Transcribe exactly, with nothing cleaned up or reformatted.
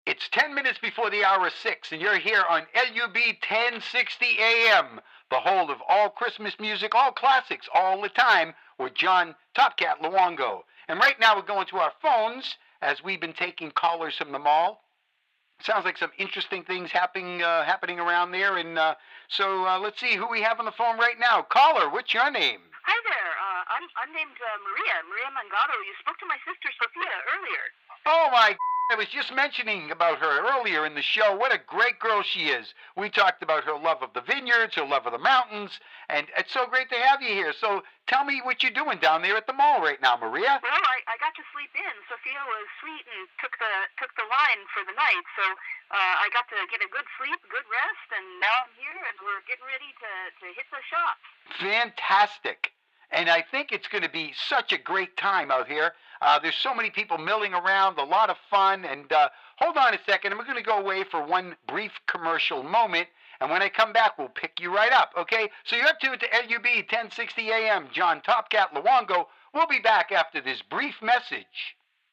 It's ten minutes before the hour of six, and you're here on L U B ten sixty A M, the whole of all Christmas music, all classics, all the time, with John Topcat Luongo. And right now we're going to our phones as we've been taking callers from the mall. Sounds like some interesting things happening uh, happening around there. And uh, so uh, let's see who we have on the phone right now. Caller, what's your name? Hi there. Uh, I'm, I'm named uh, Maria, Maria Mangato. You spoke to my sister Sophia earlier. Oh my! I was just mentioning about her earlier in the show. What a great girl she is. We talked about her love of the vineyards, her love of the mountains, and it's so great to have you here. So tell me what you're doing down there at the mall right now, Maria. Well, I, I got to sleep in. Sophia was sweet and took the took the line for the night, so uh, I got to get a good sleep, good rest, and now I'm here and we're getting ready to, to hit the shops. Fantastic. And I think it's going to be such a great time out here. Uh, there's so many people milling around, a lot of fun. And uh, hold on a second. We're going to go away for one brief commercial moment. And when I come back, we'll pick you right up, okay? So you're up to it to L U B ten sixty A M. John Topcat Luongo. We'll be back after this brief message.